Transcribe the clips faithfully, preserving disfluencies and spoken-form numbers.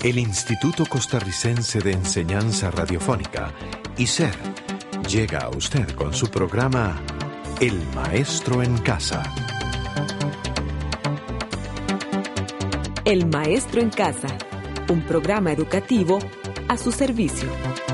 El Instituto Costarricense de Enseñanza Radiofónica, I C E R, llega a usted con su programa El Maestro en Casa. El Maestro en Casa, un programa educativo a su servicio.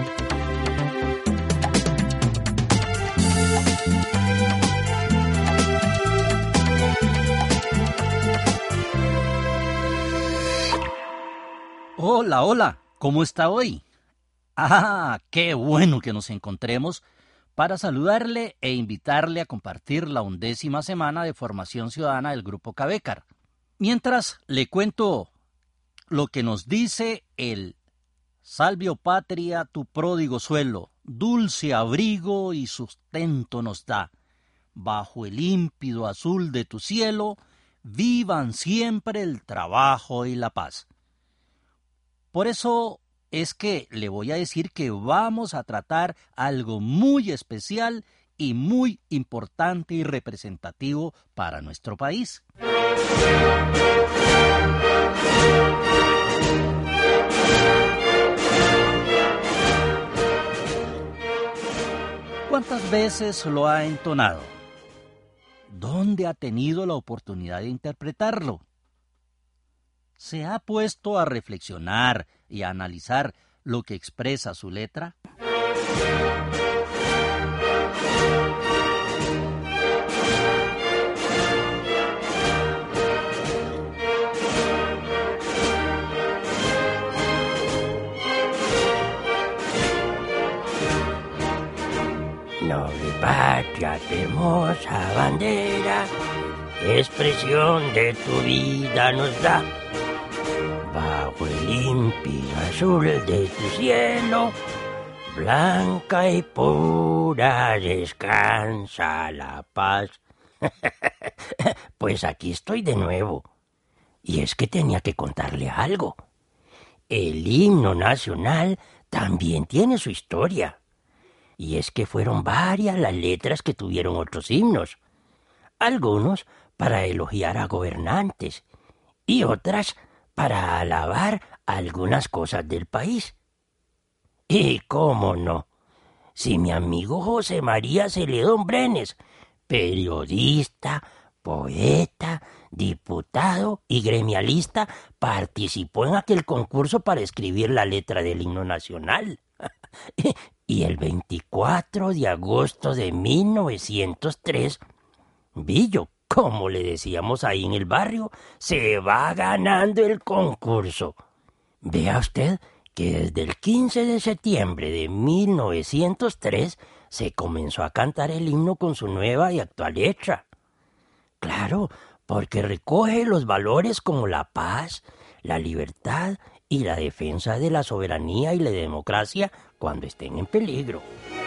Hola, hola, ¿cómo está hoy? Ah, qué bueno que nos encontremos para saludarle e invitarle a compartir la undécima semana de formación ciudadana del Grupo Cabecar. Mientras le cuento lo que nos dice el Salve, oh patria, tu pródigo suelo, dulce abrigo y sustento nos da. Bajo el límpido azul de tu cielo, vivan siempre el trabajo y la paz. Por eso es que le voy a decir que vamos a tratar algo muy especial y muy importante y representativo para nuestro país. ¿Cuántas veces lo ha entonado? ¿Dónde ha tenido la oportunidad de interpretarlo? ¿Se ha puesto a reflexionar y a analizar lo que expresa su letra? Noble patria, hermosa bandera, expresión de tu vida nos da. Bajo el límpido azul de tu cielo, blanca y pura descansa la paz. Pues aquí estoy de nuevo. Y es que tenía que contarle algo. El himno nacional también tiene su historia. Y es que fueron varias las letras que tuvieron otros himnos. Algunos para elogiar a gobernantes y otras para alabar algunas cosas del país. Y cómo no, si mi amigo José María Celedón Brenes, periodista, poeta, diputado y gremialista, participó en aquel concurso para escribir la letra del himno nacional. Y el veinticuatro de agosto de mil novecientos tres, Billo, como le decíamos ahí en el barrio, se va ganando el concurso. Vea usted que desde el quince de septiembre de mil novecientos tres se comenzó a cantar el himno con su nueva y actual letra. Claro, porque recoge los valores como la paz, la libertad y la defensa de la soberanía y la democracia cuando estén en peligro.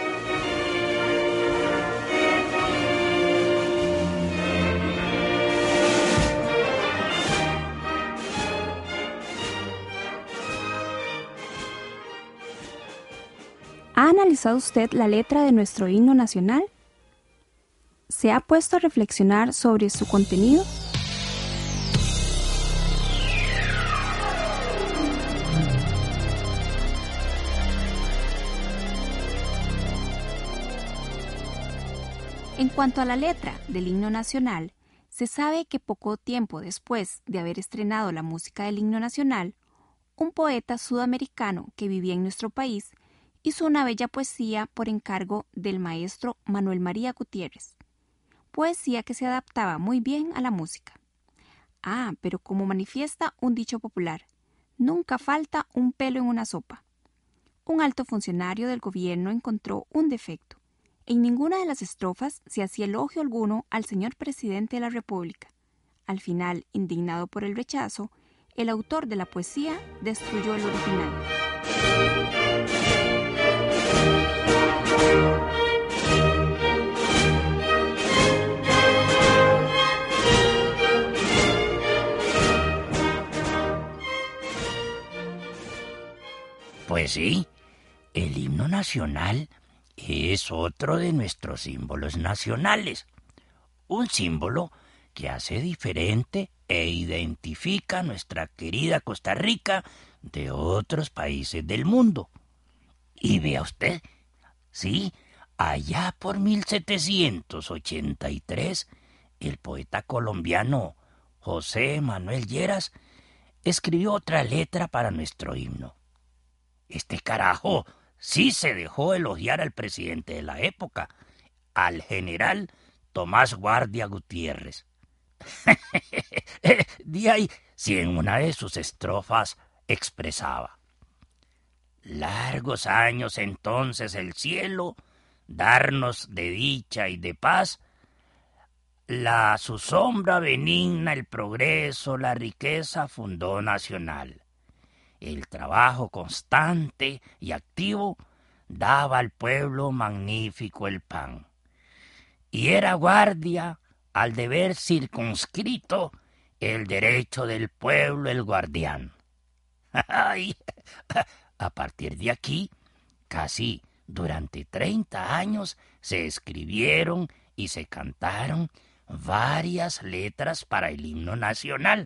¿Ha analizado usted la letra de nuestro himno nacional? ¿Se ha puesto a reflexionar sobre su contenido? En cuanto a la letra del himno nacional, se sabe que poco tiempo después de haber estrenado la música del himno nacional, un poeta sudamericano que vivía en nuestro país hizo una bella poesía por encargo del maestro Manuel María Gutiérrez. Poesía que se adaptaba muy bien a la música. Ah, pero como manifiesta un dicho popular, nunca falta un pelo en una sopa. Un alto funcionario del gobierno encontró un defecto. En ninguna de las estrofas se hacía elogio alguno al señor presidente de la República. Al final, indignado por el rechazo, el autor de la poesía destruyó el original. Pues sí, el himno nacional es otro de nuestros símbolos nacionales. Un símbolo que hace diferente e identifica a nuestra querida Costa Rica de otros países del mundo. Y vea usted, sí, allá por mil setecientos ochenta y tres, el poeta colombiano José Manuel Lleras escribió otra letra para nuestro himno. Este carajo sí se dejó elogiar al presidente de la época, al general Tomás Guardia Gutiérrez. De ahí, si en una de sus estrofas expresaba: largos años entonces el cielo, darnos de dicha y de paz, la su sombra benigna, el progreso, la riqueza fundó nacional. El trabajo constante y activo daba al pueblo magnífico el pan. Y era Guardia, al deber circunscrito, el derecho del pueblo el guardián. A partir de aquí, casi durante treinta años se escribieron y se cantaron varias letras para el himno nacional.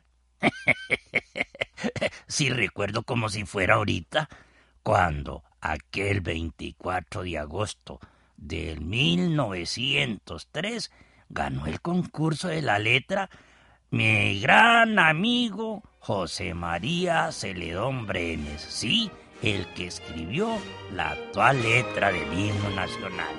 Sí, recuerdo como si fuera ahorita, cuando aquel veinticuatro de agosto del mil novecientos tres ganó el concurso de la letra mi gran amigo José María Celedón Brenes, sí, el que escribió la actual letra del himno nacional.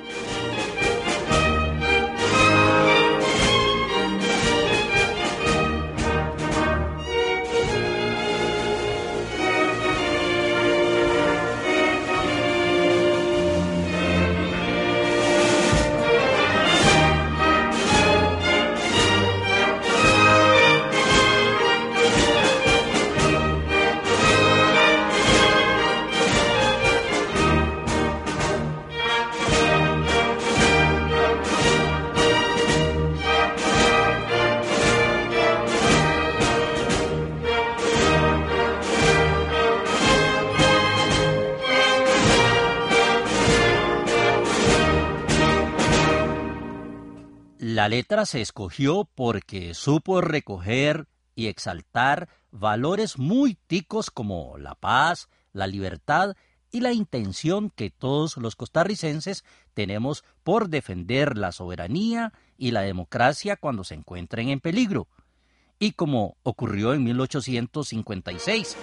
La letra se escogió porque supo recoger y exaltar valores muy ticos como la paz, la libertad y la intención que todos los costarricenses tenemos por defender la soberanía y la democracia cuando se encuentren en peligro, y como ocurrió en mil ochocientos cincuenta y seis.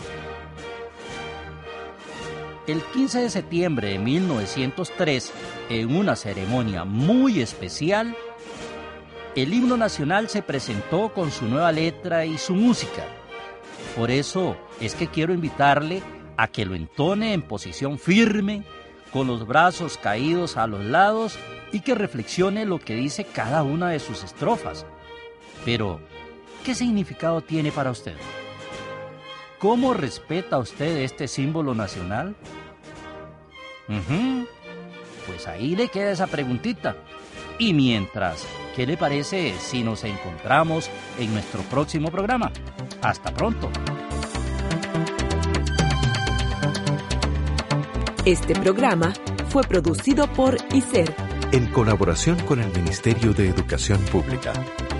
El quince de septiembre de mil novecientos tres, en una ceremonia muy especial, el himno nacional se presentó con su nueva letra y su música. Por eso es que quiero invitarle a que lo entone en posición firme, con los brazos caídos a los lados, y que reflexione lo que dice cada una de sus estrofas. Pero, ¿qué significado tiene para usted? ¿Cómo respeta usted este símbolo nacional? Uh-huh. Pues ahí le queda esa preguntita. Y mientras, ¿qué le parece si nos encontramos en nuestro próximo programa? ¡Hasta pronto! Este programa fue producido por I S E R, en colaboración con el Ministerio de Educación Pública.